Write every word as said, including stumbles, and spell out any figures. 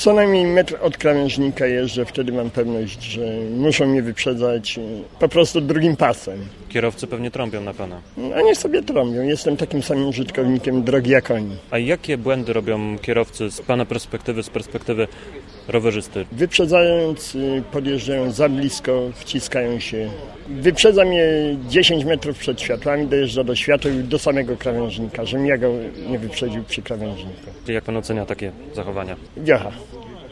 Co najmniej metr od krawężnika jeżdżę, wtedy mam pewność, że muszą mnie wyprzedzać po prostu drugim pasem. Kierowcy pewnie trąbią na pana. A niech sobie trąbią, jestem takim samym użytkownikiem drogi jak oni. A jakie błędy robią kierowcy z pana perspektywy, z perspektywy rowerzysty? Wyprzedzając, podjeżdżają za blisko, wciskają się. Wyprzedza mnie dziesięć metrów przed światłami, dojeżdża do światła i do samego krawężnika, żebym ja go nie wyprzedził przy krawężniku. Jak pan ocenia takie zachowania? Wiocha.